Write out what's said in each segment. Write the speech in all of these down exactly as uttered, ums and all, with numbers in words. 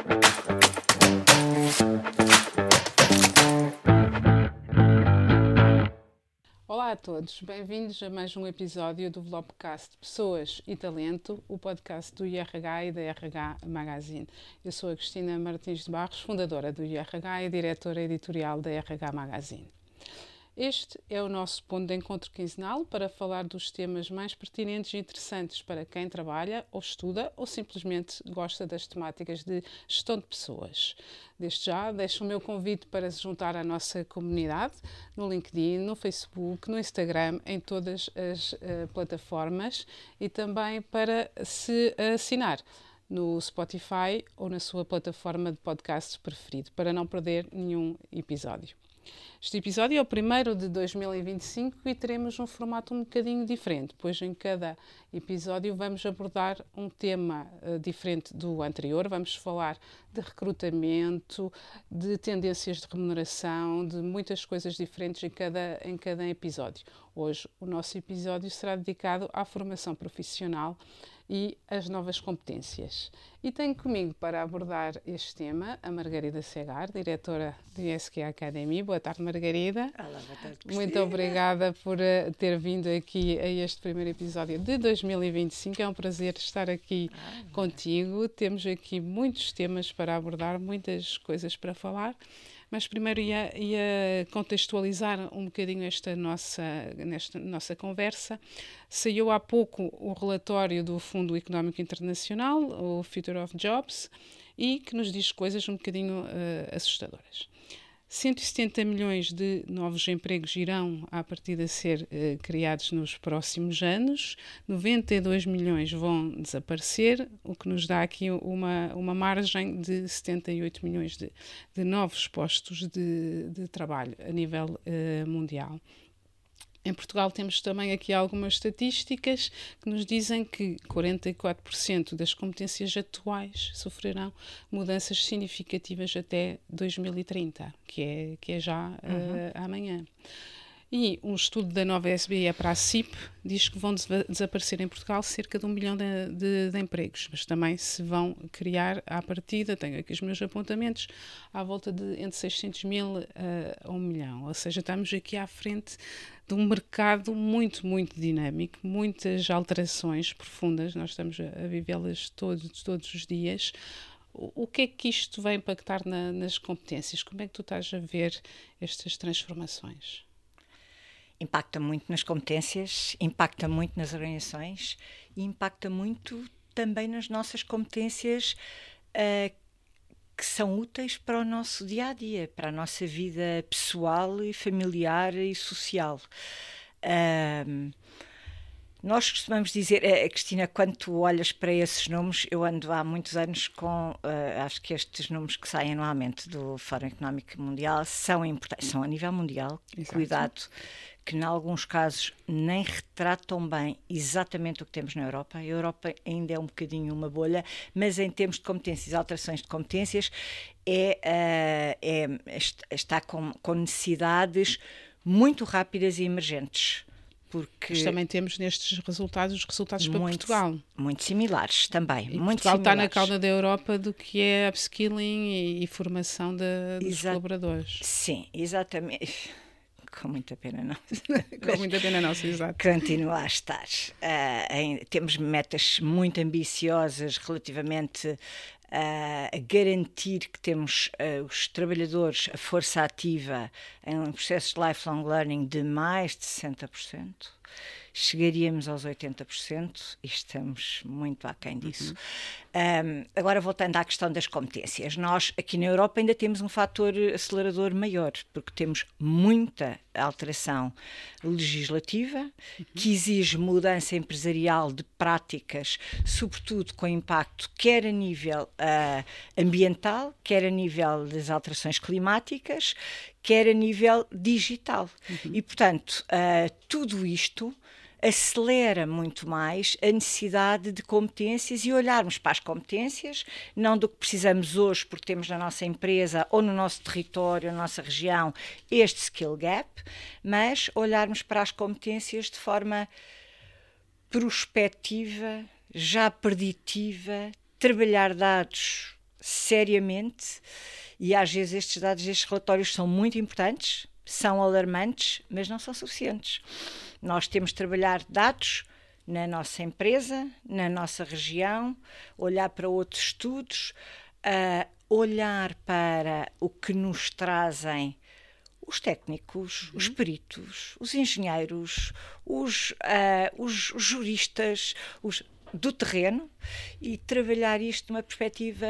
Olá a todos, bem-vindos a mais um episódio do Vlogcast Pessoas e Talento, o podcast do I R H e da R H Magazine. Eu sou a Cristina Martins de Barros, fundadora do I R H e diretora editorial da R H Magazine. Este é o nosso ponto de encontro quinzenal para falar dos temas mais pertinentes e interessantes para quem trabalha ou estuda ou simplesmente gosta das temáticas de gestão de pessoas. Desde já, deixo o meu convite para se juntar à nossa comunidade no LinkedIn, no Facebook, no Instagram, em todas as uh, plataformas e também para se assinar no Spotify ou na sua plataforma de podcast preferido, para não perder nenhum episódio. Este episódio é o primeiro de dois mil e vinte e cinco e teremos um formato um bocadinho diferente, pois em cada episódio vamos abordar um tema uh, diferente do anterior. Vamos falar de recrutamento, de tendências de remuneração, de muitas coisas diferentes em cada, em cada episódio. Hoje o nosso episódio será dedicado à formação profissional e as novas competências. E tenho comigo para abordar este tema a Margarida Segar, diretora do I S Q Academy. Boa tarde, Margarida. Olá, boa tarde, Cristina. Muito obrigada por uh, ter vindo aqui a este primeiro episódio de dois mil e vinte e cinco. É um prazer estar aqui ah, contigo. Temos aqui muitos temas para abordar, muitas coisas para falar. Mas primeiro ia, ia contextualizar um bocadinho esta nossa, nesta nossa conversa. Saiu há pouco o relatório do Fundo Económico Internacional, o Future of Jobs, e que nos diz coisas um bocadinho uh, assustadoras. cento e setenta milhões de novos empregos irão, à partida, ser eh, criados nos próximos anos. noventa e dois milhões vão desaparecer, o que nos dá aqui uma, uma margem de setenta e oito milhões de, de novos postos de, de trabalho a nível eh, mundial. Em Portugal temos também aqui algumas estatísticas que nos dizem que quarenta e quatro por cento das competências atuais sofrerão mudanças significativas até dois mil e trinta, que é, que é já uhum. uh, amanhã. E um estudo da nova S B E para a C I P diz que vão des- desaparecer em Portugal cerca de um milhão de, de, de empregos, mas também se vão criar à partida, tenho aqui os meus apontamentos, à volta de entre seiscentos mil uh, a um milhão. Ou seja, estamos aqui à frente de um mercado muito, muito dinâmico, muitas alterações profundas, nós estamos a, a vivê-las todos, todos os dias. O, o que é que isto vai impactar na, nas competências? Como é que tu estás a ver estas transformações? Impacta muito nas competências, impacta muito nas organizações e impacta muito também nas nossas competências uh, que são úteis para o nosso dia-a-dia, para a nossa vida pessoal e familiar e social. Uh, Nós costumamos dizer, eh, Cristina, quando tu olhas para esses números, eu ando há muitos anos com, uh, acho que estes números que saem anualmente do Fórum Económico Mundial são importantes, são a nível mundial. Exato. Cuidado, que em alguns casos nem retratam bem exatamente o que temos na Europa. A Europa ainda é um bocadinho uma bolha, mas em termos de competências, alterações de competências, é, uh, é, está com, com necessidades muito rápidas e emergentes. Porque Mas também temos nestes resultados os resultados muito, para Portugal. Muito similares também. E muito Portugal similares. está na cauda da Europa do que é upskilling e, e formação de, dos Exa- colaboradores. Sim, exatamente. Com muita pena não. Com muita pena não, sim, exato. Continua a estar. Uh, em, temos metas muito ambiciosas relativamente Uh, a garantir que temos uh, os trabalhadores, a força ativa em um processo de lifelong learning de mais de sessenta por cento. Chegaríamos aos oitenta por cento e estamos muito aquém disso. Uhum. Um, agora, voltando à questão das competências, nós aqui na Europa ainda temos um fator acelerador maior, porque temos muita alteração legislativa, uhum. que exige mudança empresarial de práticas, sobretudo com impacto quer a nível uh, ambiental, quer a nível das alterações climáticas, quer a nível digital. Uhum. E, portanto, uh, tudo isto acelera muito mais a necessidade de competências e olharmos para as competências, não do que precisamos hoje, porque temos na nossa empresa ou no nosso território, na nossa região, este skill gap, mas olharmos para as competências de forma prospectiva, já preditiva, trabalhar dados seriamente, e às vezes estes dados, estes relatórios são muito importantes, são alarmantes, mas não são suficientes. Nós temos de trabalhar dados na nossa empresa, na nossa região, olhar para outros estudos, uh, olhar para o que nos trazem os técnicos, uhum. os peritos, os engenheiros, os, uh, os, os juristas os, do terreno, e trabalhar isto numa perspectiva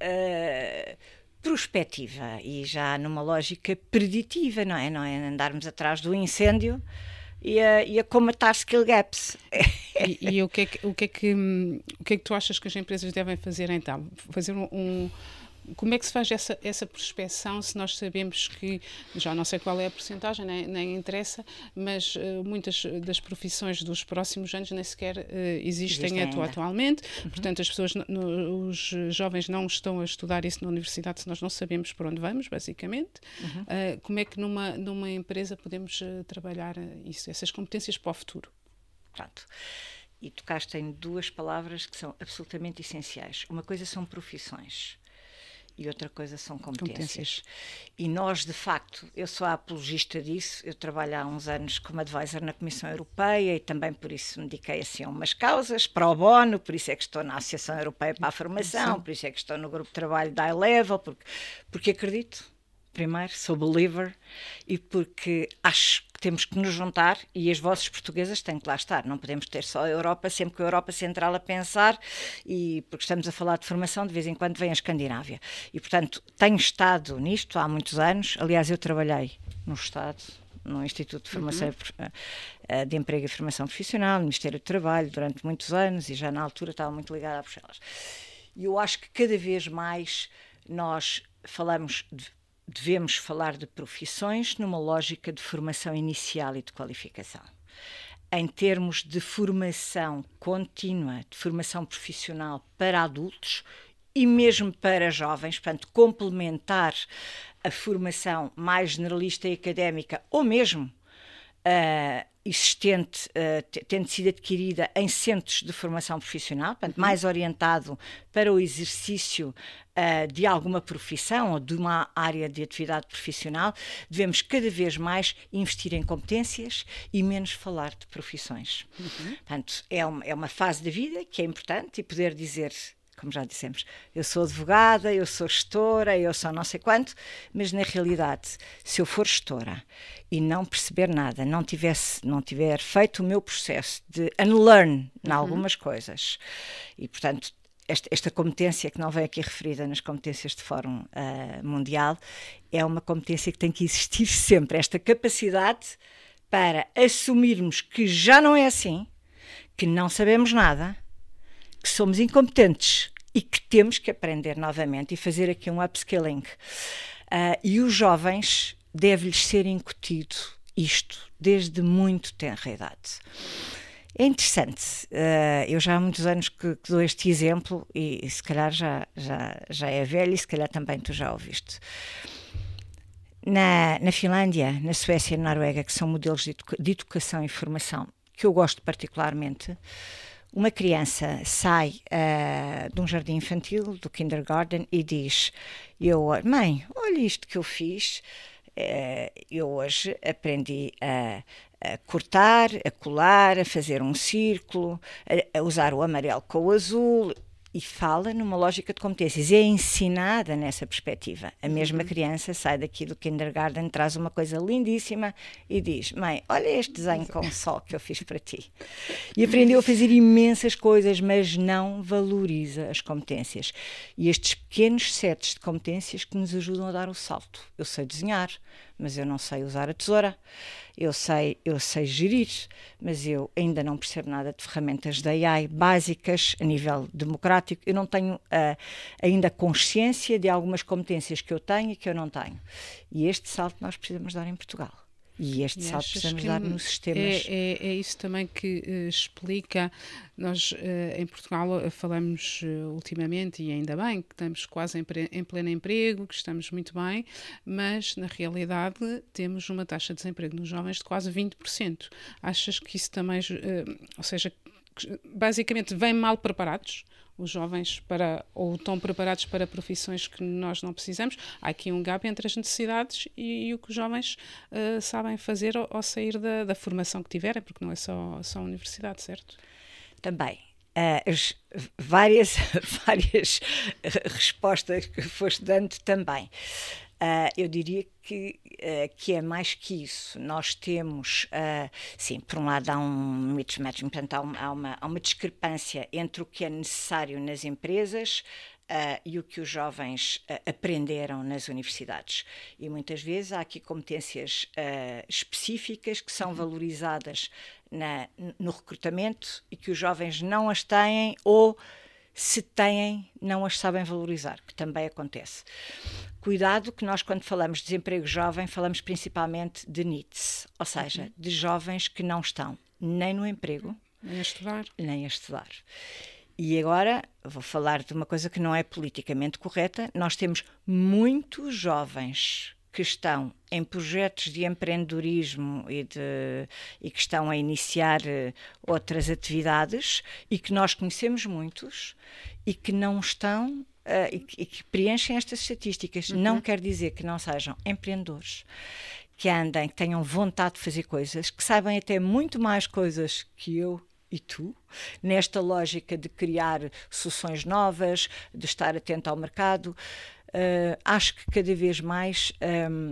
uh, prospectiva e já numa lógica preditiva, não é? Não é andarmos atrás do incêndio e a, e a comatar skill gaps. E, e o, que é que, o, que é que, o que é que tu achas que as empresas devem fazer então? Fazer um... um Como é que se faz essa, essa prospecção se nós sabemos que, já não sei qual é a porcentagem, nem, nem interessa, mas uh, muitas das profissões dos próximos anos nem sequer uh, existem, existem atu- atualmente, uhum. portanto as pessoas, no, os jovens não estão a estudar isso na universidade se nós não sabemos por onde vamos, basicamente. Uhum. Uh, como é que numa, numa empresa podemos uh, trabalhar isso, essas competências para o futuro? Pronto. E tocaste em duas palavras que são absolutamente essenciais. Uma coisa são profissões. E outra coisa são competências. competências. E nós, de facto, eu sou a apologista disso, eu trabalho há uns anos como advisor na Comissão Europeia e também por isso me dediquei assim, a umas causas, pro bono, por isso é que estou na Associação Europeia para a Formação, Sim. por isso é que estou no grupo de trabalho da iLevel, porque, porque acredito, primeiro, sou believer, e porque acho que temos que nos juntar, e as vozes portuguesas têm que lá estar. Não podemos ter só a Europa, sempre que a Europa Central a pensar, e porque estamos a falar de formação, de vez em quando vem a Escandinávia. E, portanto, tenho estado nisto há muitos anos. Aliás, eu trabalhei no Estado, no Instituto de Formação uhum. de Emprego e Formação Profissional, no Ministério do Trabalho, durante muitos anos, e já na altura estava muito ligada a Bruxelas. E eu acho que cada vez mais nós falamos de devemos falar de profissões numa lógica de formação inicial e de qualificação. Em termos de formação contínua, de formação profissional para adultos e mesmo para jovens, portanto, complementar a formação mais generalista e académica, ou mesmo uh, existente, uh, tendo sido adquirida em centros de formação profissional, portanto, uhum. mais orientado para o exercício uh, de alguma profissão ou de uma área de atividade profissional, devemos cada vez mais investir em competências e menos falar de profissões. Uhum. Portanto, é uma, é uma fase da vida que é importante, e poder dizer, como já dissemos, eu sou advogada, eu sou gestora, eu sou não sei quanto, mas na realidade, se eu for gestora e não perceber nada, não, tivesse, não tiver feito o meu processo de unlearn em uhum. algumas coisas, e portanto esta, esta competência que não vem aqui referida nas competências de Fórum uh, Mundial, é uma competência que tem que existir sempre, esta capacidade para assumirmos que já não é assim, que não sabemos nada, que somos incompetentes e que temos que aprender novamente e fazer aqui um upskilling. Uh, e os jovens deve-lhes ser incutido isto desde muito tenra idade. É interessante, uh, eu já há muitos anos que, que dou este exemplo, e, e se calhar já, já, já é velho, e se calhar também tu já ouviste. Na, na Finlândia, na Suécia e na Noruega, que são modelos de, educa- de educação e formação que eu gosto particularmente, uma criança sai uh, de um jardim infantil, do kindergarten, e diz, eu, mãe, olha isto que eu fiz, uh, eu hoje aprendi a, a cortar, a colar, a fazer um círculo, a, a usar o amarelo com o azul, e fala numa lógica de competências, é ensinada nessa perspectiva. A mesma criança sai daqui do kindergarten, traz uma coisa lindíssima e diz, mãe, olha este desenho com o sol que eu fiz para ti. E aprendeu a fazer imensas coisas, mas não valoriza as competências. E estes pequenos sets de competências que nos ajudam a dar o salto. Eu sei desenhar, mas eu não sei usar a tesoura. Eu sei, eu sei gerir, mas eu ainda não percebo nada de ferramentas da A I básicas a nível democrático. Eu não tenho uh, ainda consciência de algumas competências que eu tenho e que eu não tenho. E este salto nós precisamos dar em Portugal. E este e salto precisamos dar nos sistemas. É, é, é isso também que uh, explica. Nós, uh, em Portugal, uh, falamos uh, ultimamente, e ainda bem, que estamos quase em, pre- em pleno emprego, que estamos muito bem, mas, na realidade, temos uma taxa de desemprego nos jovens de quase vinte por cento. Achas que isso também, uh, ou seja, basicamente, vêm mal preparados? os jovens para, ou estão preparados para profissões que nós não precisamos. Há aqui um gap entre as necessidades e, e o que os jovens uh, sabem fazer ao, ao sair da, da formação que tiverem, porque não é só, só a universidade, certo? Também. Uh, as várias, várias respostas que foste dando também. Uh, eu diria que, uh, que é mais que isso. Nós temos, uh, sim, por um lado há um mismatch, portanto há uma, há, uma, há uma discrepância entre o que é necessário nas empresas uh, e o que os jovens uh, aprenderam nas universidades. E muitas vezes há aqui competências uh, específicas que são valorizadas na, no recrutamento e que os jovens não as têm ou, se têm, não as sabem valorizar, que também acontece. Cuidado que nós, quando falamos de desemprego jovem, falamos principalmente de needs, ou seja, uhum. de jovens que não estão nem no emprego, nem a estudar. Nem a estudar. E agora vou falar de uma coisa que não é politicamente correta. Nós temos muitos jovens que estão em projetos de empreendedorismo e, de, e que estão a iniciar uh, outras atividades e que nós conhecemos muitos e que não estão uh, e, que, e que preenchem estas estatísticas. Uhum. Não quer dizer que não sejam empreendedores, que andem, que tenham vontade de fazer coisas, que saibam até muito mais coisas que eu e tu, nesta lógica de criar soluções novas, de estar atento ao mercado. Uh, acho que cada vez mais um,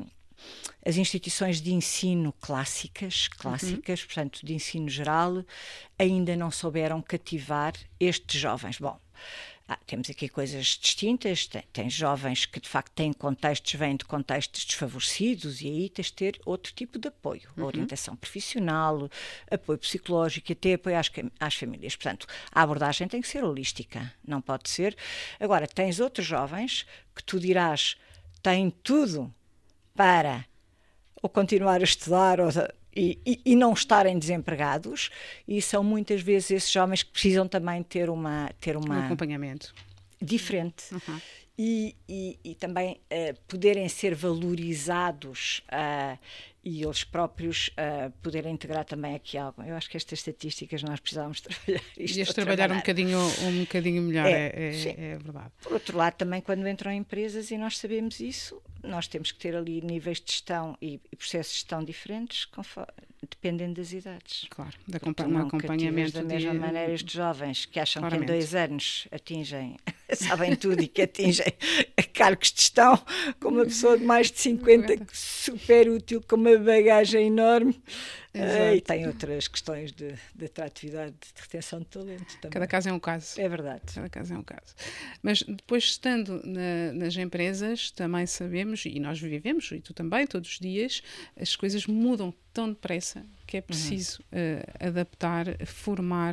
as instituições de ensino clássicas, clássicas, uhum. portanto, de ensino geral, ainda não souberam cativar estes jovens. Bom, ah, temos aqui coisas distintas, tem, tem jovens que de facto têm contextos, vêm de contextos desfavorecidos e aí tens de ter outro tipo de apoio, uhum. orientação profissional, apoio psicológico e até apoio às, às famílias. Portanto, a abordagem tem que ser holística, não pode ser. Agora, tens outros jovens que tu dirás, têm tudo para ou continuar a estudar ou... E, e, e não estarem desempregados, e são muitas vezes esses jovens que precisam também ter uma ter uma um acompanhamento diferente uhum. e, e, e também uh, poderem ser valorizados uh, e eles próprios uh, poderem integrar também aqui algo. Eu acho que estas estatísticas nós precisávamos trabalhar isto. Ias trabalhar um bocadinho, um bocadinho melhor, é, é, é, é verdade. Por outro lado, também quando entram em empresas e nós sabemos isso, nós temos que ter ali níveis de gestão e, e processos de gestão diferentes, conforme, dependendo das idades. Claro, de acompanha, um acompanhamento. Da mesma de... maneira estes jovens que acham Claramente. que em dois anos atingem, sabem tudo e que atingem cargos de gestão, com uma pessoa de mais de cinquenta, super útil, com uma bagagem enorme. Uh, e tem outras questões de, de atratividade, de retenção de talento também. Cada caso é um caso. É verdade. Cada caso é um caso. Mas depois, estando na, nas empresas, também sabemos, e nós vivemos, e tu também, todos os dias, as coisas mudam tão depressa que é preciso uhum. uh, adaptar, formar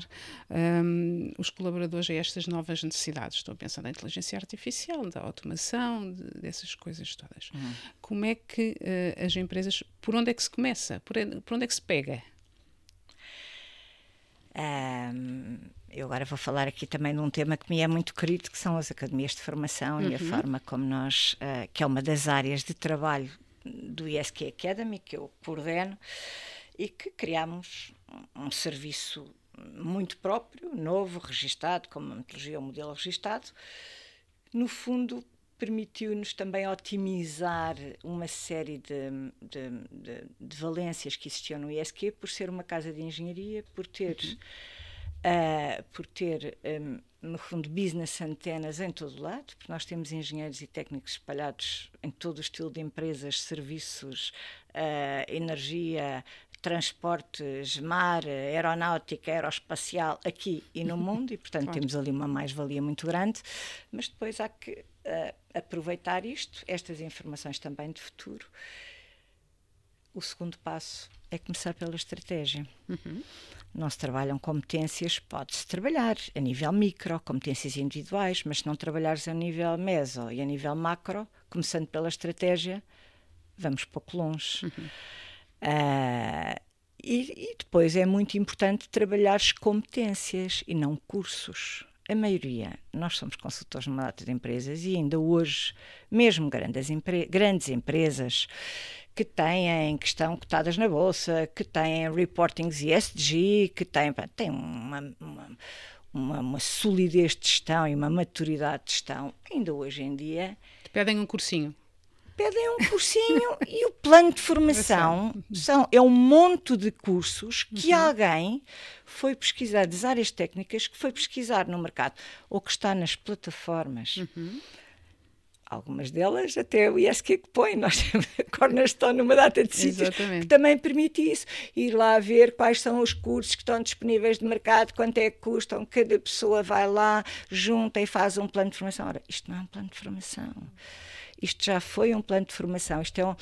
um, os colaboradores a estas novas necessidades. Estou a pensar na inteligência artificial, da automação, de, dessas coisas todas. Uhum. Como é que uh, as empresas, por onde é que se começa? Por, por onde é que se pega? Um, eu agora vou falar aqui também de um tema que me é muito querido, que são as academias de formação uhum. e a forma como nós, uh, que é uma das áreas de trabalho do I S Q Academy, que eu coordeno, e que criámos um, um serviço muito próprio, novo, registado, com uma metodologia, um modelo registado. No fundo, permitiu-nos também otimizar uma série de, de, de, de valências que existiam no I S Q, por ser uma casa de engenharia, por ter, uhum. uh, por ter um, no fundo, business antenas em todo o lado, porque nós temos engenheiros e técnicos espalhados em todo o estilo de empresas, serviços, uh, energia, transportes, mar, aeronáutica, aeroespacial, aqui e no mundo, e portanto claro. Temos ali uma mais-valia muito grande, mas depois há que uh, aproveitar isto, estas informações também de futuro. O segundo passo é começar pela estratégia. Uhum. Não se trabalham competências, pode-se trabalhar a nível micro, competências individuais, mas se não trabalhares a nível meso e a nível macro, começando pela estratégia, vamos pouco longe. Uhum. Uh, e, e depois é muito importante trabalhar as competências e não cursos. A maioria, nós somos consultores numa data de empresas e ainda hoje, mesmo grandes, empre- grandes empresas que têm, que estão cotadas na bolsa, que têm reportings E S G, que têm, têm uma, uma, uma, uma solidez de gestão e uma maturidade de gestão, ainda hoje em dia... Te pedem um cursinho. Pedem um cursinho e o plano de formação são, é um monte de cursos que uhum. alguém foi pesquisar, das áreas técnicas, que foi pesquisar no mercado, ou que está nas plataformas. Uhum. Algumas delas até o I S Q que põe, nós temos a Cornerstone numa data de sítios que também permite isso, ir lá ver quais são os cursos que estão disponíveis de mercado, quanto é que custam, cada pessoa vai lá, junta e faz um plano de formação. Ora, isto não é um plano de formação, isto já foi um plano de formação, isto é um...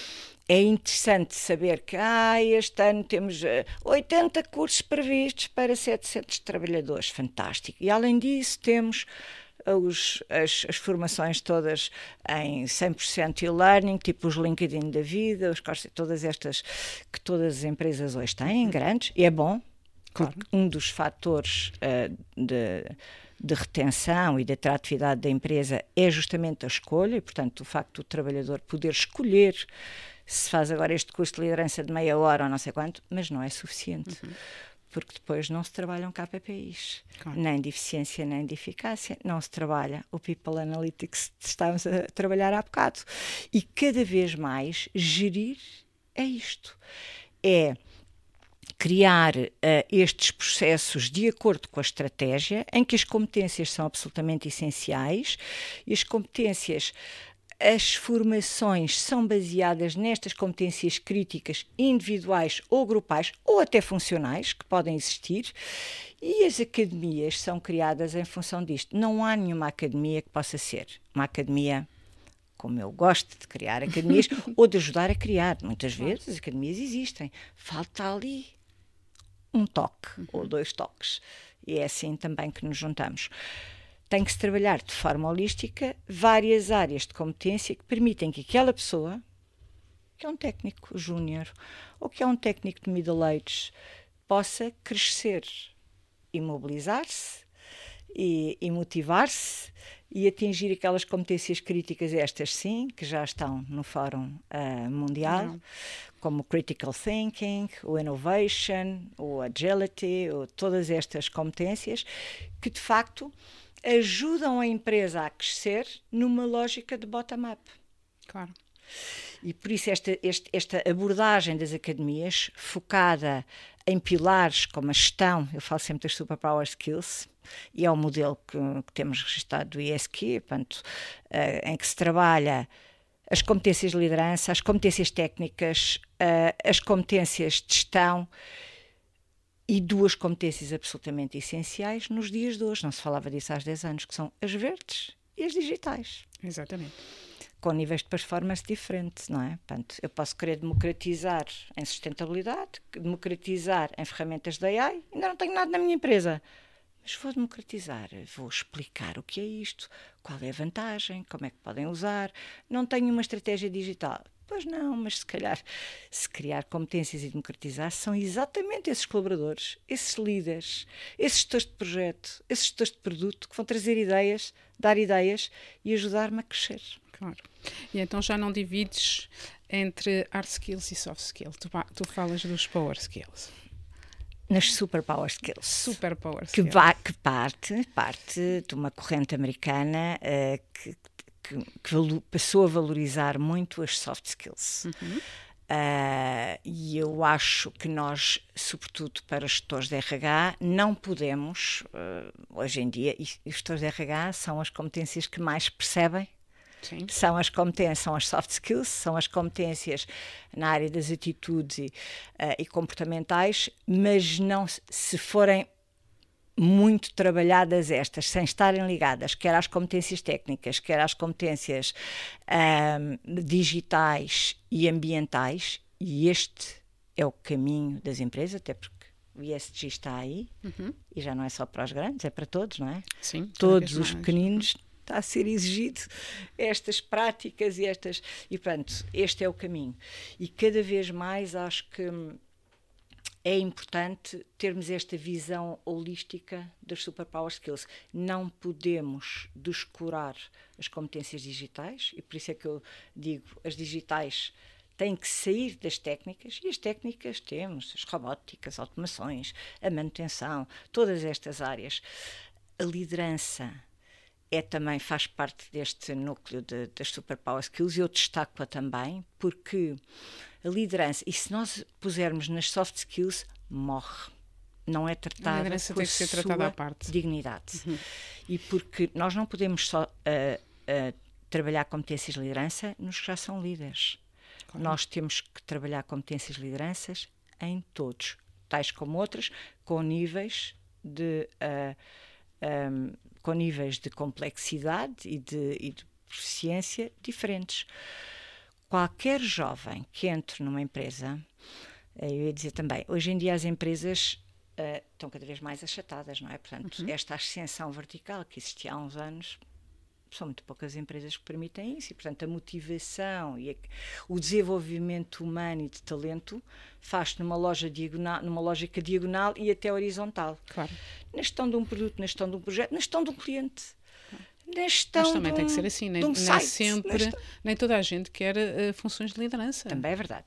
É interessante saber que ah, este ano temos oitenta cursos previstos para setecentos trabalhadores, fantástico, e além disso temos... Os, as, as formações todas em cem por cento e-learning, tipo os LinkedIn da vida, os, todas estas que todas as empresas hoje têm, grandes, e é bom, claro. Porque um dos fatores uh, de, de retenção e de atratividade da empresa é justamente a escolha, e portanto o facto do trabalhador poder escolher se faz agora este curso de liderança de meia hora ou não sei quanto, mas não é suficiente. Uhum. Porque depois não se trabalham K P Is, claro. Nem de eficiência, nem de eficácia, não se trabalha o People Analytics que estávamos a trabalhar há bocado. E cada vez mais gerir é isto, é criar uh, estes processos de acordo com a estratégia, em que as competências são absolutamente essenciais, e as competências... As formações são baseadas nestas competências críticas individuais ou grupais, ou até funcionais, que podem existir, e as academias são criadas em função disto. Não há nenhuma academia que possa ser uma academia, como eu gosto de criar academias, ou de ajudar a criar. Muitas vezes as academias existem. Falta ali um toque, uhum. ou dois toques. E é assim também que nos juntamos. Tem que se trabalhar de forma holística várias áreas de competência que permitem que aquela pessoa, que é um técnico júnior ou que é um técnico de middle age, possa crescer e mobilizar-se e, e motivar-se e atingir aquelas competências críticas, estas sim, que já estão no Fórum uh, Mundial, Não. como o Critical Thinking, o Innovation, o Agility, o, todas estas competências que de facto ajudam a empresa a crescer numa lógica de bottom-up. Claro. E por isso esta, este, esta abordagem das academias, focada em pilares como a gestão, eu falo sempre das Superpower Skills, e é o modelo que, que temos registado do I S Q, portanto, uh, em que se trabalha as competências de liderança, as competências técnicas, uh, as competências de gestão, e duas competências absolutamente essenciais nos dias de hoje. Não se falava disso há dez anos, que são as verdes e as digitais. Exatamente. Com níveis de performance diferentes, não é? Portanto, eu posso querer democratizar em sustentabilidade, democratizar em ferramentas de A I, ainda não tenho nada na minha empresa. Mas vou democratizar, vou explicar o que é isto, qual é a vantagem, como é que podem usar. Não tenho uma estratégia digital. Pois não, mas se calhar, se criar competências e democratizar, são exatamente esses colaboradores, esses líderes, esses gestores de projeto, esses gestores de produto que vão trazer ideias, dar ideias e ajudar-me a crescer. Claro. E então já não divides entre hard skills e soft skills, tu, tu falas dos power skills. Nas super power skills. Super power skills. Que, va- que parte, parte de uma corrente americana uh, que Que, que valo, passou a valorizar muito as soft skills. Uhum. Uh, e eu acho que nós, sobretudo para os gestores de R H, não podemos, uh, hoje em dia, e os gestores de R H são as competências que mais percebem. Sim. São as competências, são as soft skills, são as competências na área das atitudes e, uh, e comportamentais, mas não, se forem muito trabalhadas estas, sem estarem ligadas, quer às competências técnicas, quer às competências um, digitais e ambientais, e este é o caminho das empresas, até porque o E S G está aí, uhum. e já não é só para os grandes, é para todos, não é? Sim, todos os pequeninos, está a ser exigido estas práticas e estas, e pronto, este é o caminho. E cada vez mais acho que é importante termos esta visão holística das superpower skills. Não podemos descurar as competências digitais, e por isso é que eu digo, as digitais têm que sair das técnicas, e as técnicas temos, as robóticas, automações, a manutenção, todas estas áreas. A liderança é também, faz parte deste núcleo de, das Super Power Skills, e eu destaco-a também, porque a liderança, e se nós pusermos nas soft skills, morre. Não é tratada a liderança por tem que ser tratada à parte. Dignidade. Uhum. E porque nós não podemos só uh, uh, trabalhar competências de liderança nos que já são líderes. Claro. Nós temos que trabalhar competências de lideranças em todos, tais como outras, com níveis de... Uh, um, com níveis de complexidade e de, e de proficiência diferentes. Qualquer jovem que entre numa empresa, eu ia dizer também, hoje em dia as empresas uh, estão cada vez mais achatadas, não é? Portanto, uhum. esta ascensão vertical que existia há uns anos, são muito poucas empresas que permitem isso, e portanto a motivação e a, o desenvolvimento humano e de talento faz-se numa, loja diagonal, numa lógica diagonal e até horizontal. Claro. Na gestão de um produto, na gestão de um projeto, na gestão de um cliente. Na gestão Mas também de um, tem que ser assim, nem, um nem site, sempre, gestão... nem toda a gente quer uh, funções de liderança. Também é verdade.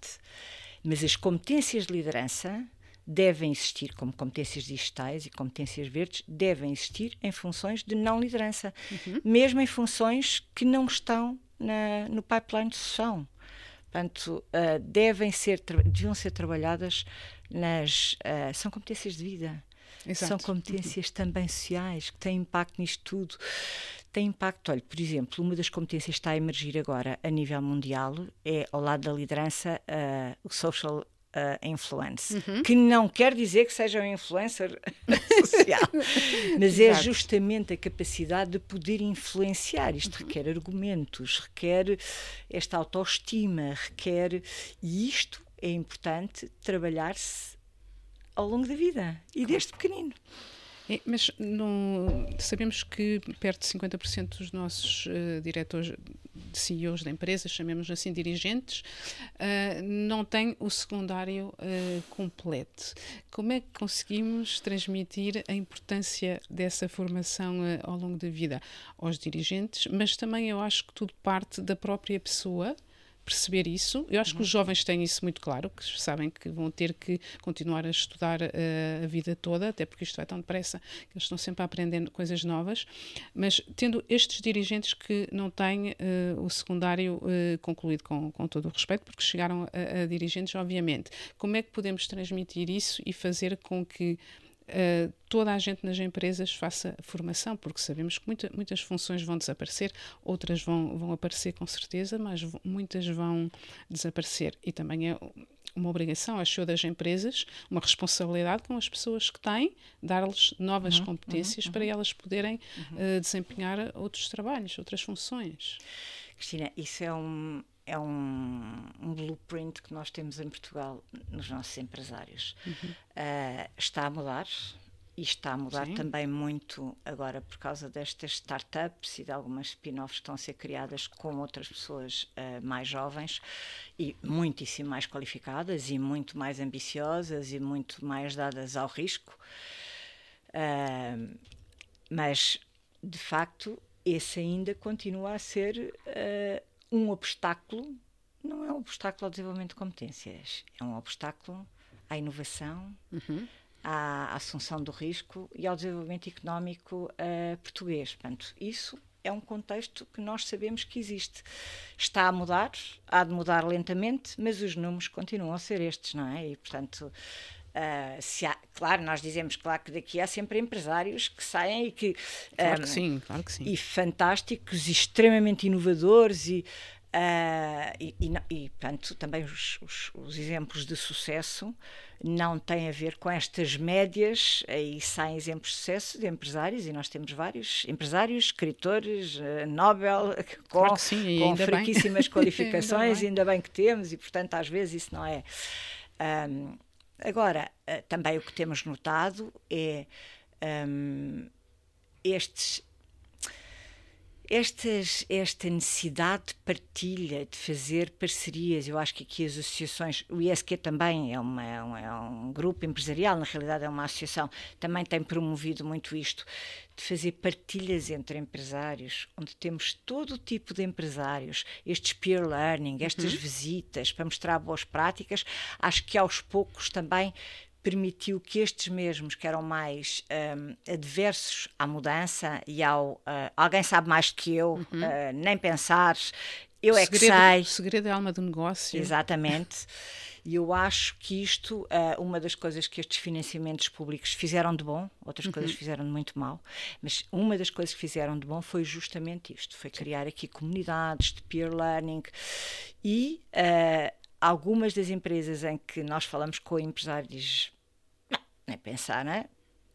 Mas as competências de liderança devem existir, como competências digitais e competências verdes, devem existir em funções de não liderança, uhum. mesmo em funções que não estão na, no pipeline de sucessão. Portanto, uh, devem ser, deviam ser trabalhadas nas... Uh, são competências de vida. Exato. São competências uhum. também sociais, que têm impacto nisto tudo. Tem impacto, olha, por exemplo, uma das competências que está a emergir agora a nível mundial é, ao lado da liderança, uh, o social Uh, influence, uhum. que não quer dizer que seja um influencer social, mas é justamente a capacidade de poder influenciar. Isto uhum. requer argumentos, requer esta autoestima, requer... E isto é importante trabalhar-se ao longo da vida e desde pequenino. É, mas no, sabemos que perto de cinquenta por cento dos nossos uh, diretores, C E Os de empresas, chamemos assim dirigentes, uh, não têm o secundário uh, completo. Como é que conseguimos transmitir a importância dessa formação uh, ao longo da vida aos dirigentes, mas também eu acho que tudo parte da própria pessoa, perceber isso. Eu acho uhum. que os jovens têm isso muito claro, que sabem que vão ter que continuar a estudar uh, a vida toda, até porque isto vai tão depressa que eles estão sempre a aprender coisas novas, mas tendo estes dirigentes que não têm uh, o secundário uh, concluído com, com todo o respeito, porque chegaram a, a dirigentes, obviamente, como é que podemos transmitir isso e fazer com que Uh, toda a gente nas empresas faça formação, porque sabemos que muita, muitas funções vão desaparecer, outras vão, vão aparecer com certeza, mas v- muitas vão desaparecer, e também é uma obrigação, acho eu, das empresas, uma responsabilidade com as pessoas que têm, dar-lhes novas uhum, competências uhum, para uhum. elas poderem uhum. uh, desempenhar outros trabalhos, outras funções. Cristina, isso é um é um, um blueprint que nós temos em Portugal nos nossos empresários. Uhum. Uh, está a mudar, e está a mudar Sim. também muito agora por causa destas startups e de algumas spin-offs que estão a ser criadas com outras pessoas uh, mais jovens e muitíssimo mais qualificadas e muito mais ambiciosas e muito mais dadas ao risco. Uh, mas, de facto, esse ainda continua a ser... Uh, um obstáculo, não é um obstáculo ao desenvolvimento de competências, é um obstáculo à inovação, uhum. à assunção do risco e ao desenvolvimento económico uh, português. Portanto, isso é um contexto que nós sabemos que existe. Está a mudar, há de mudar lentamente, mas os números continuam a ser estes, não é? E, portanto... Uh, se há, claro, nós dizemos claro que daqui há sempre empresários que saem e que, claro um, que sim, claro que sim. e fantásticos e extremamente inovadores e, uh, e, e, e portanto também os, os, os exemplos de sucesso não têm a ver com estas médias, aí saem exemplos de sucesso de empresários, e nós temos vários empresários, escritores, uh, Nobel, com, claro que sim, com fraquíssimas qualificações, ainda, ainda bem que temos, e portanto às vezes isso não é... Um, Agora, uh, também o que temos notado é um, estes, Estas, esta necessidade de partilha, de fazer parcerias, eu acho que aqui as associações, o I S Q também é, uma, é, um, é um grupo empresarial, na realidade é uma associação, também tem promovido muito isto, de fazer partilhas entre empresários, onde temos todo o tipo de empresários, estes peer learning, estas uhum. visitas para mostrar boas práticas, acho que aos poucos também permitiu que estes mesmos, que eram mais um, adversos à mudança e ao... Uh, alguém sabe mais do que eu, uhum. uh, nem pensar, eu o é segredo, que sei. O segredo é a alma do negócio. Exatamente. E eu acho que isto, uh, uma das coisas que estes financiamentos públicos fizeram de bom, outras uhum. coisas fizeram de muito mal, mas uma das coisas que fizeram de bom foi justamente isto, foi criar aqui comunidades de peer learning e... Uh, algumas das empresas em que nós falamos com empresários, não, nem pensar, não é?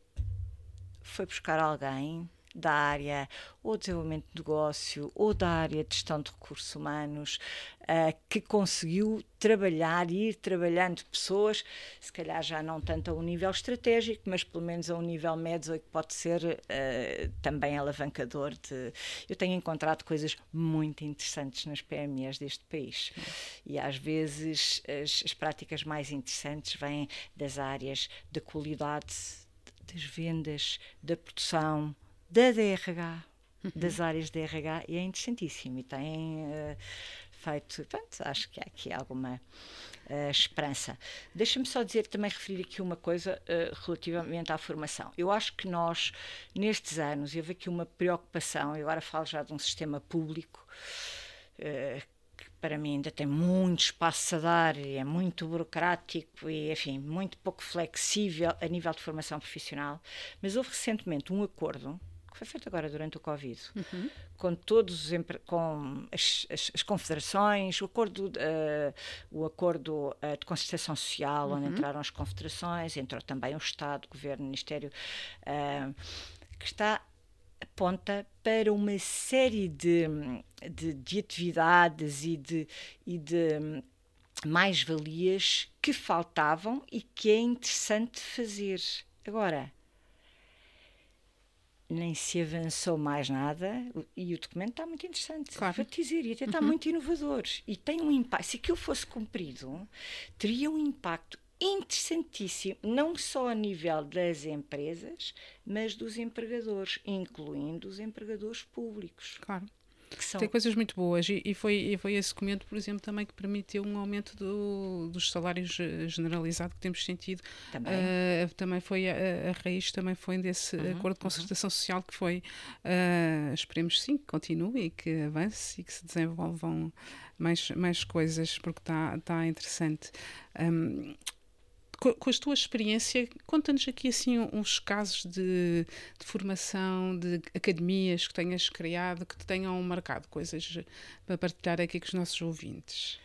Foi buscar alguém da área ou desenvolvimento de negócio ou da área de gestão de recursos humanos uh, que conseguiu trabalhar e ir trabalhando pessoas, se calhar já não tanto a um nível estratégico, mas pelo menos a um nível médio que pode ser uh, também alavancador. De... Eu tenho encontrado coisas muito interessantes nas P M Es deste país e às vezes as, as práticas mais interessantes vêm das áreas da qualidade, das vendas, da produção, da D R H, uhum. das áreas de D R H, e é interessantíssimo e tem uh, feito, pronto, acho que há aqui alguma uh, esperança. Deixa-me só dizer, também referir aqui uma coisa uh, relativamente à formação. Eu acho que nós, nestes anos, houve aqui uma preocupação, e agora falo já de um sistema público, uh, que para mim ainda tem muito espaço a dar, e é muito burocrático e, enfim, muito pouco flexível a nível de formação profissional, mas houve recentemente um acordo que foi feito agora durante o Covid, uhum. com todos os com as, as, as confederações, o acordo, uh, o acordo uh, de concertação social, uhum. onde entraram as confederações, entrou também o Estado, o Governo, o Ministério, uh, que está aponta para uma série de, de, de atividades e de, e de mais-valias que faltavam e que é interessante fazer. Agora, nem se avançou mais nada e o documento está muito interessante, claro. Vou te dizer, e até está uhum. muito inovador e tem um impacto, se aquilo fosse cumprido teria um impacto interessantíssimo, não só a nível das empresas, mas dos empregadores, incluindo os empregadores públicos. Claro. São... Tem coisas muito boas e, e, foi, e foi esse documento, por exemplo, também que permitiu um aumento do, dos salários generalizado que temos sentido. Também, uh, também foi a, a raiz também foi desse uhum, acordo de concertação uhum. social que foi, uh, esperemos sim, que continue e que avance e que se desenvolvam mais, mais coisas, porque está tá interessante. Um, Com, com a tua experiência, conta-nos aqui assim uns casos de, de formação, de academias que tenhas criado, que te tenham marcado, coisas para partilhar aqui com os nossos ouvintes.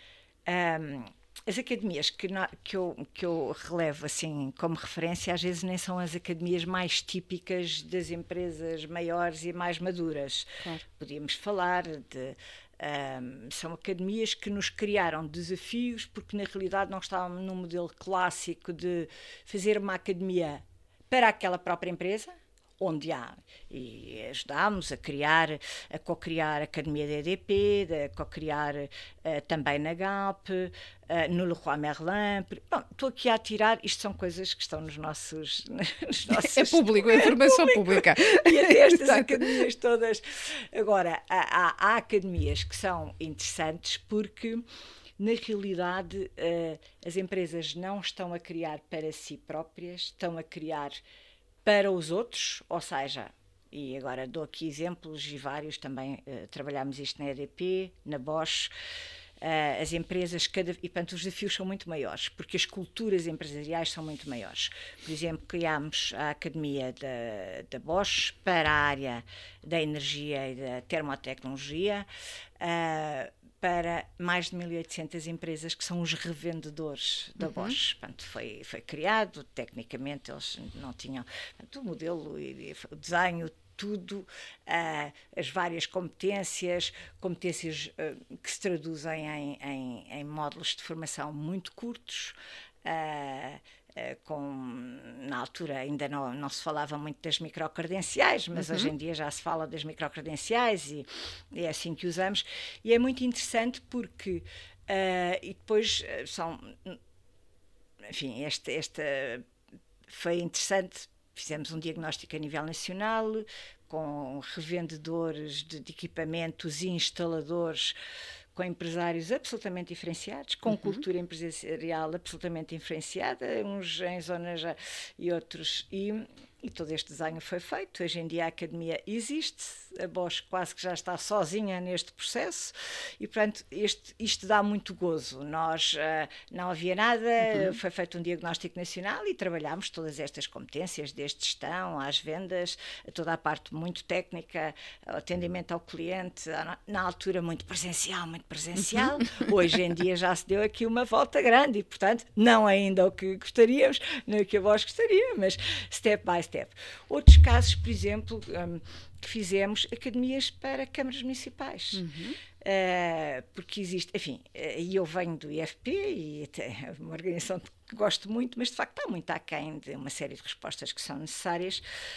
Um, as academias que, no, que, eu, que eu relevo assim como referência, às vezes nem são as academias mais típicas das empresas maiores e mais maduras. Claro. Podíamos falar de... Um, são academias que nos criaram desafios porque na realidade não estávamos num modelo clássico de fazer uma academia para aquela própria empresa, onde há, e ajudámos a criar, a co-criar a Academia da E D P, a co-criar uh, também na Galp, uh, no Leroy Merlin. Bom, estou aqui a tirar, isto são coisas que estão nos nossos... Nos nossos é público, é informação é pública. E até estas academias todas. Agora, há, há, há academias que são interessantes porque... Na realidade, uh, as empresas não estão a criar para si próprias, estão a criar para os outros, ou seja, e agora dou aqui exemplos e vários também, uh, trabalhámos isto na E D P, na Bosch, uh, as empresas, cada, e portanto os desafios são muito maiores, porque as culturas empresariais são muito maiores. Por exemplo, criámos a Academia da, da Bosch para a área da energia e da termotecnologia, uh, para mais de mil e oitocentas empresas que são os revendedores da uhum. Bosch. Portanto, foi, foi criado, tecnicamente eles não tinham portanto, o modelo, o desenho, tudo, uh, as várias competências, competências uh, que se traduzem em, em, em módulos de formação muito curtos, uh, com, na altura ainda não, não se falava muito das microcredenciais, mas uhum. hoje em dia já se fala das microcredenciais e, e é assim que usamos. E é muito interessante porque, uh, e depois são, enfim, esta, esta foi interessante, fizemos um diagnóstico a nível nacional, com revendedores de, de equipamentos e instaladores, com empresários absolutamente diferenciados, com uhum. cultura empresarial absolutamente diferenciada, uns em zonas e outros. E, e todo este desenho foi feito. Hoje em dia a academia existe, a Bosch quase que já está sozinha neste processo e, portanto, este, isto dá muito gozo. Nós uh, não havia nada, uhum. foi feito um diagnóstico nacional e trabalhámos todas estas competências, desde gestão às vendas, toda a parte muito técnica, atendimento ao cliente, na altura muito presencial, muito presencial. Uhum. Hoje em dia já se deu aqui uma volta grande e, portanto, não ainda o que gostaríamos, nem o que a Bosch gostaria, mas step by step. Outros casos, por exemplo, um, que fizemos academias para câmaras municipais. Uhum. Uh, porque existe, enfim, e uh, eu venho do I F P e até uma organização que gosto muito, mas de facto está muito aquém de uma série de respostas que são necessárias.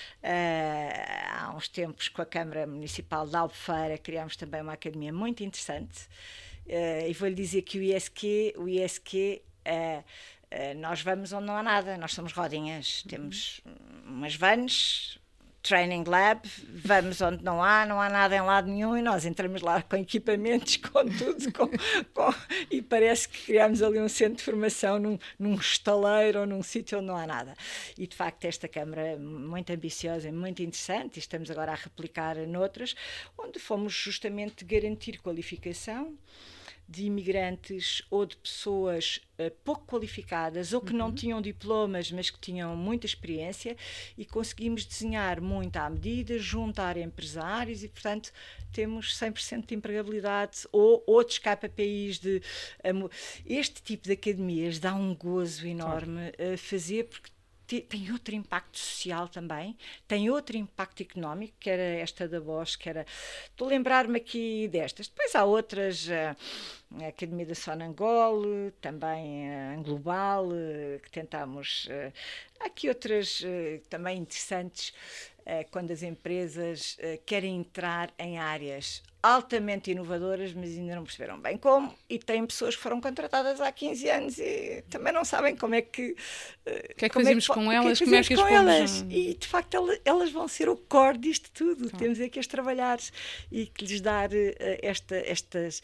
Uh, há uns tempos, com a Câmara Municipal de Albufeira, criámos também uma academia muito interessante. Uh, e vou-lhe dizer que o I S Q, o I S Q uh, Uh, nós vamos onde não há nada, nós somos rodinhas, uhum. temos umas vans, training lab, vamos onde não há, não há nada em lado nenhum e nós entramos lá com equipamentos, com tudo, com, com, e parece que criamos ali um centro de formação num, num estaleiro ou num sítio onde não há nada. E de facto esta Câmara é muito ambiciosa e muito interessante, e estamos agora a replicar noutras, onde fomos justamente garantir qualificação de imigrantes ou de pessoas uh, pouco qualificadas ou que uhum. não tinham diplomas, mas que tinham muita experiência, e conseguimos desenhar muito à medida, juntar empresários e, portanto, temos cem por cento de empregabilidade ou outros K P Is de... Um, este tipo de academias dá um gozo enorme a claro. uh, fazer, porque tem outro impacto social também, tem outro impacto económico, que era esta da Bosch, que era... Estou a lembrar-me aqui destas. Depois há outras, a Academia da Sonangol, também a Global, que tentámos... Há aqui outras também interessantes, quando as empresas querem entrar em áreas altamente inovadoras, mas ainda não perceberam bem como, e têm pessoas que foram contratadas há quinze anos e também não sabem como é que... O que é que fazemos é que, com elas? Que é que como é que as com elas? Pomos... E, de facto, elas, elas vão ser o core disto tudo. Tá. Temos é que as trabalhar e que lhes dar uh, esta, estas...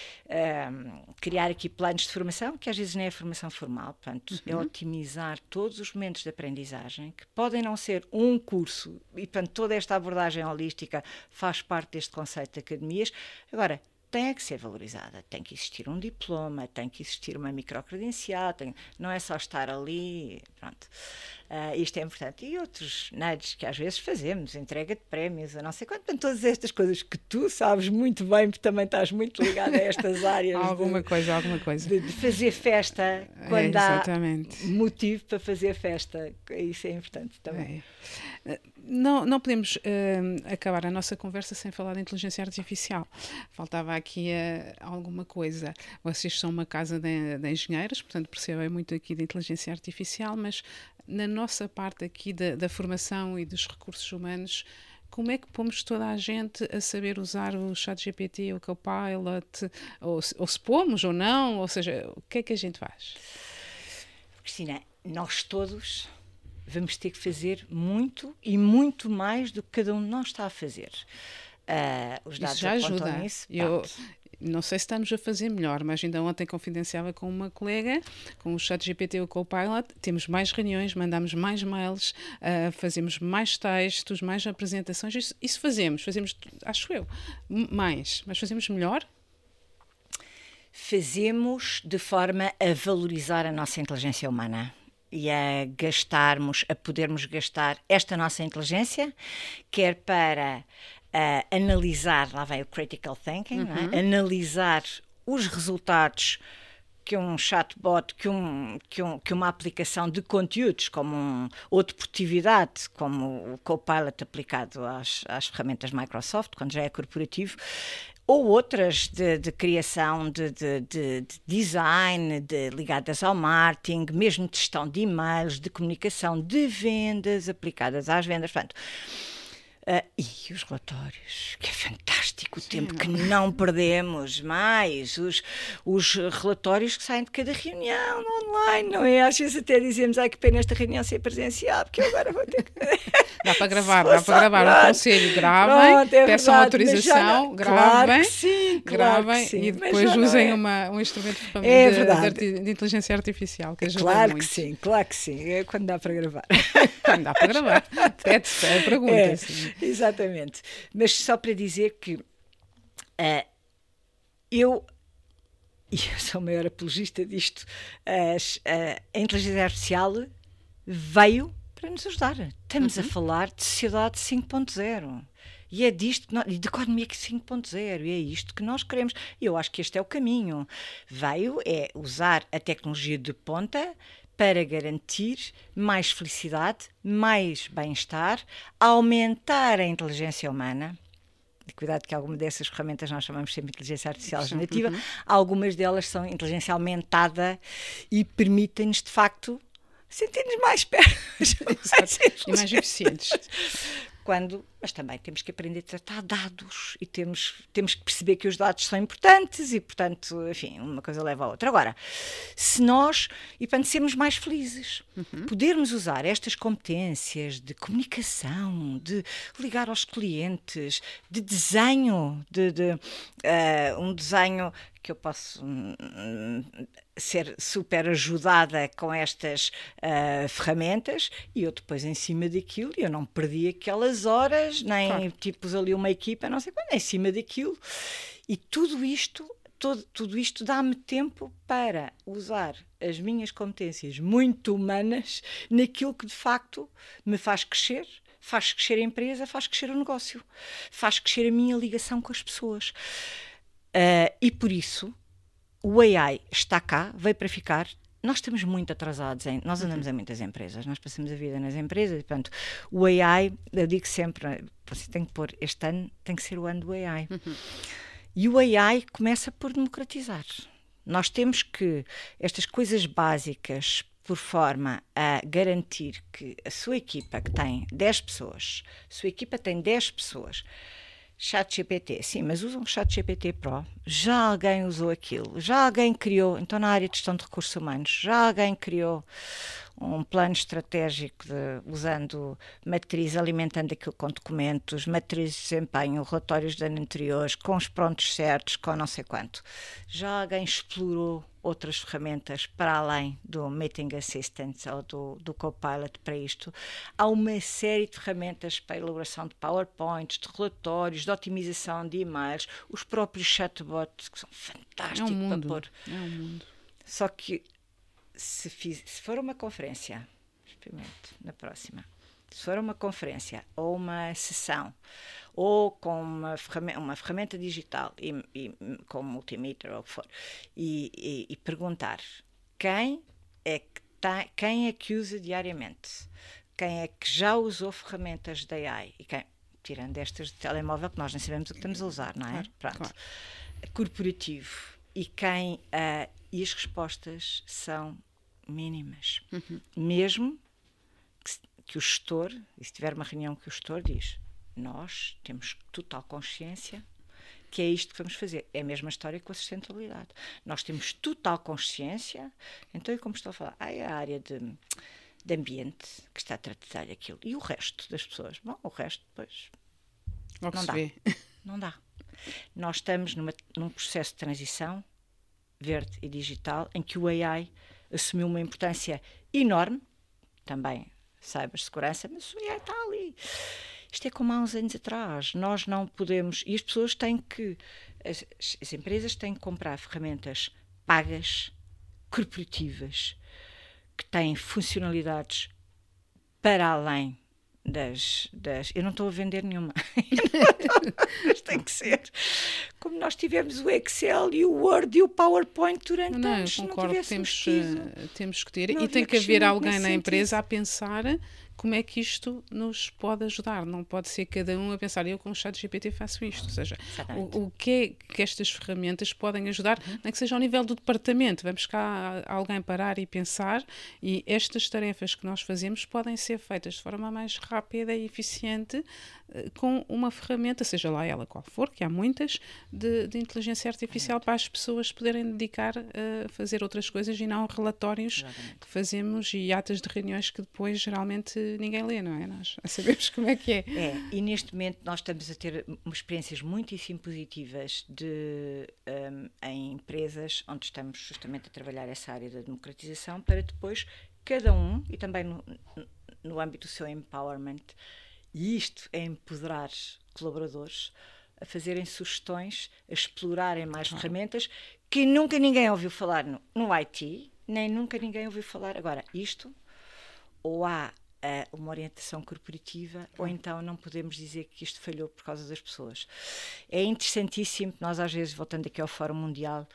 Uh, criar aqui planos de formação, que às vezes não é formação formal, portanto, uhum. é otimizar todos os momentos de aprendizagem, que podem não ser um curso, e, portanto, toda esta abordagem holística faz parte deste conceito de academias. Agora, tem que ser valorizada, tem que existir um diploma, tem que existir uma microcredencial, tem, não é só estar ali, pronto. Uh, isto é importante. E outros nudges que às vezes fazemos, entrega de prémios, a não sei quanto, portanto, todas estas coisas que tu sabes muito bem, porque também estás muito ligada a estas áreas. alguma de, coisa, alguma coisa. De, de fazer festa quando é, há motivo para fazer festa. Isso é importante também. É. Não, não podemos uh, acabar a nossa conversa sem falar de inteligência artificial. Faltava aqui uh, alguma coisa. Vocês são uma casa de, de engenheiros, portanto percebem muito aqui de inteligência artificial, mas na nossa parte aqui da, da formação e dos recursos humanos, como é que pomos toda a gente a saber usar o ChatGPT, o Copilot, ou, ou se pomos ou não, ou seja, o que é que a gente faz? Cristina, nós todos vamos ter que fazer muito e muito mais do que cada um de nós está a fazer. Uh, os dados Isso já ajuda. Nisso, Eu não sei se estamos a fazer melhor, mas ainda ontem confidenciava com uma colega, com o ChatGPT e o Copilot, temos mais reuniões, mandamos mais mails, uh, fazemos mais textos, mais apresentações, isso, isso fazemos, fazemos, acho eu, mais, mas fazemos melhor? Fazemos de forma a valorizar a nossa inteligência humana e a gastarmos, a podermos gastar esta nossa inteligência, quer para uh, analisar, lá vem o critical thinking, uhum. não é? Analisar os resultados que um chatbot, que, um, que, um, que uma aplicação de conteúdos, como um, ou de produtividade, como o Copilot aplicado às, às ferramentas Microsoft, quando já é corporativo, ou outras de, de criação, de, de, de, de design, de, ligadas ao marketing, mesmo de gestão de e-mails, de comunicação, de vendas, aplicadas às vendas, portanto... Uh, e os relatórios, que é fantástico o Sim, tempo não. que não perdemos mais, os, os relatórios que saem de cada reunião online, não é? Às vezes até dizemos, ai que pena esta reunião ser presencial, porque eu agora vou ter que... Dá para gravar, dá para gravar o conselho, gravem, Pronto, é peçam verdade, autorização, não... gravem, claro que sim, claro gravem que sim, e depois usem é. uma, um instrumento de, é de, de, de inteligência artificial, que ajuda claro muito. Que sim, claro que sim, é quando dá para gravar. Quando dá para gravar, é a pergunta, é. Assim. Exatamente, mas só para dizer que uh, eu, e eu sou a maior apologista disto, as, uh, a inteligência artificial veio para nos ajudar. Estamos uhum. a falar de sociedade cinco ponto zero e é disto, que nós, de economia cinco ponto zero, e é isto que nós queremos. E eu acho que este é o caminho. Veio é usar a tecnologia de ponta para garantir mais felicidade, mais bem-estar, aumentar a inteligência humana. Cuidado que alguma dessas ferramentas nós chamamos sempre de inteligência artificial generativa. Uhum. Algumas delas são inteligência aumentada e permitem-nos, de facto, sentir-nos mais perto. E mais eficientes. Quando, mas também temos que aprender a tratar dados e temos, temos que perceber que os dados são importantes e, portanto, enfim, uma coisa leva a outra. Agora, se nós, e para sermos mais felizes, uhum. podermos usar estas competências de comunicação, de ligar aos clientes, de desenho, de, de uh, um desenho que eu posso hum, ser super ajudada com estas uh, ferramentas, e eu depois em cima daquilo, eu não perdi aquelas horas, nem claro. tipo pus ali uma equipa, não sei quando, em cima daquilo, e tudo isto, todo, tudo isto dá-me tempo para usar as minhas competências muito humanas naquilo que de facto me faz crescer, faz crescer a empresa, faz crescer o negócio, faz crescer a minha ligação com as pessoas. Uh, e por isso o A I está cá, veio para ficar. Nós estamos muito atrasados, em, nós andamos uhum. em muitas empresas, nós passamos a vida nas empresas, portanto, o A I, eu digo sempre, você tem que pôr, este ano tem que ser o ano do A I. Uhum. E o A I começa por democratizar. Nós temos que, estas coisas básicas, por forma a garantir que a sua equipa, que tem dez pessoas, a sua equipa tem dez pessoas, ChatGPT, sim, mas usam o ChatGPT Pro. Já alguém usou aquilo, já alguém criou, então na área de gestão de recursos humanos, já alguém criou um plano estratégico de, usando matriz, alimentando aquilo com documentos, matriz de desempenho, relatórios de ano anteriores, com os prontos certos, com não sei quanto. Já alguém explorou outras ferramentas para além do Meeting Assistant ou do, do Copilot para isto. Há uma série de ferramentas para a elaboração de PowerPoints, de relatórios, de otimização de e-mails, os próprios chatbots, que são fantásticos é um mundo, para pôr. É um mundo. Só que se, fiz, se for uma conferência, experimento na próxima, se for uma conferência ou uma sessão, ou com uma ferramenta, uma ferramenta digital, e, e, com multimeter ou o que for, e, e, e perguntar quem é, que tá, quem é que usa diariamente, quem é que já usou ferramentas da A I, e quem, tirando estas de telemóvel, que nós nem sabemos o que estamos a usar, não é? Claro, Pronto. claro. Corporativo, e quem, uh, e as respostas são mínimas. Uhum. Mesmo que, que o gestor, e se tiver uma reunião que o gestor diz, nós temos total consciência que é isto que vamos fazer. É a mesma história com a sustentabilidade. Nós temos total consciência, então é como estou a falar, há a área de, de ambiente que está a tratar aquilo. E o resto das pessoas? Bom, o resto depois não dá. Não dá. Nós estamos numa, num processo de transição verde e digital em que o A I assumiu uma importância enorme, também cibersegurança, mas o A I está ali. Isto é como há uns anos atrás. Nós não podemos... E as pessoas têm que... As, as empresas têm que comprar ferramentas pagas, corporativas, que têm funcionalidades para além das... das eu não estou a vender nenhuma. Mas tem que ser. Como nós tivemos o Excel e o Word e o PowerPoint durante não, anos. Eu concordo, não temos, tido, temos que ter. não e tem que haver alguém na empresa sentido. a pensar como é que isto nos pode ajudar. Não pode ser cada um a pensar, eu com o ChatGPT faço isto. Ou seja, o, o que é que estas ferramentas podem ajudar, uhum. nem que seja ao nível do departamento. Vamos cá alguém parar e pensar, e estas tarefas que nós fazemos podem ser feitas de forma mais rápida e eficiente com uma ferramenta, seja lá ela qual for, que há muitas, de, de inteligência artificial, para as pessoas poderem dedicar a fazer outras coisas e não relatórios Exatamente. Que fazemos e atas de reuniões que depois geralmente ninguém lê, não é? Nós sabemos como é que é. É, e neste momento nós estamos a ter experiências muitíssimo positivas de, um, em empresas onde estamos justamente a trabalhar essa área da democratização, para depois cada um, e também no, no âmbito do seu empowerment, e isto é empoderar colaboradores a fazerem sugestões, a explorarem mais ah. ferramentas que nunca ninguém ouviu falar no, no I T, nem nunca ninguém ouviu falar. Agora, isto, ou há uh, uma orientação corporativa, ah. ou então não podemos dizer que isto falhou por causa das pessoas. É interessantíssimo, nós às vezes, voltando aqui ao Fórum Mundial,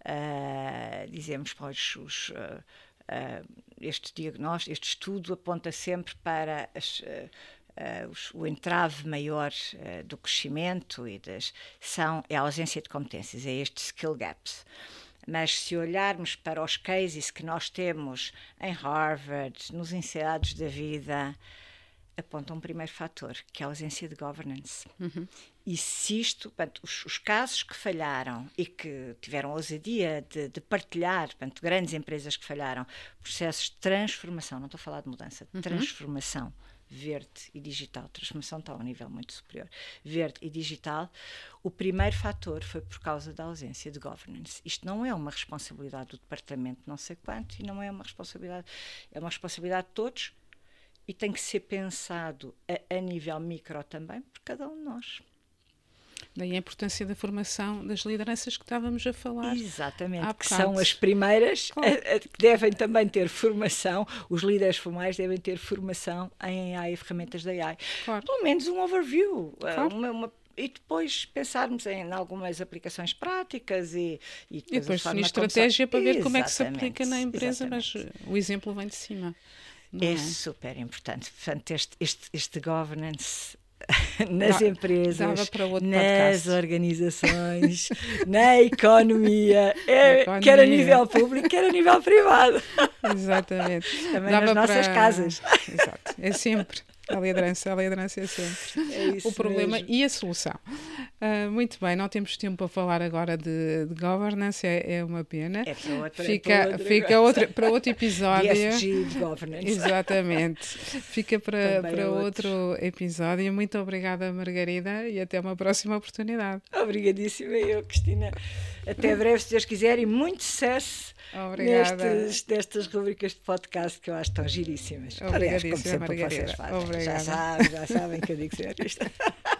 uh, dizemos, pois, os... Uh, uh, este diagnóstico, este estudo aponta sempre para as... Uh, Uh, os, o entrave maior uh, do crescimento e das, são, é a ausência de competências, é este skill gaps. Mas se olharmos para os cases que nós temos em Harvard, nos encerados da vida, apontam um primeiro fator, que é a ausência de governance. Uhum. E se isto, portanto, os, os casos que falharam e que tiveram a ousadia de, de partilhar, portanto, grandes empresas que falharam, processos de transformação, não estou a falar de mudança, de uhum. transformação, verde e digital, transformação está a um nível muito superior, verde e digital, o primeiro fator foi por causa da ausência de governance. Isto não é uma responsabilidade do departamento não sei quanto, e não é uma responsabilidade, é uma responsabilidade de todos, e tem que ser pensado a, a nível micro também por cada um de nós. Daí a importância da formação das lideranças que estávamos a falar. Exatamente, que são as primeiras, claro. a, a, que devem também ter formação, os líderes formais devem ter formação em A I e ferramentas da A I. Claro. Pelo menos um overview, claro. uma, uma, e depois pensarmos em, em algumas aplicações práticas e, e depois, e depois definir estratégia para ver Exatamente. Como é que se aplica na empresa, Exatamente. Mas o exemplo vem de cima. É, é super importante. Portanto, este, este, este governance nas Dá, empresas, nas podcast. Organizações, na economia, é, economia, quer a nível público, quer a nível privado. Exatamente. Também Dava nas nossas para... casas. Exato, é sempre. A liderança, a liderança é sempre é isso o problema mesmo. E a solução. Uh, muito bem, não temos tempo para falar agora de, de governance, é, é uma pena. É para outra, fica, é para outra, fica outra, para outro episódio. E S G governance. Exatamente. Fica para, para é outro. outro episódio. Muito obrigada, Margarida, e até uma próxima oportunidade. Obrigadíssima eu, Cristina. Até breve, se Deus quiser, e muito sucesso nestes, nestas rubricas de podcast que eu acho que estão giríssimas. Obrigadíssima, Margarida. Já sabem, já sabem que eu digo sempre isto.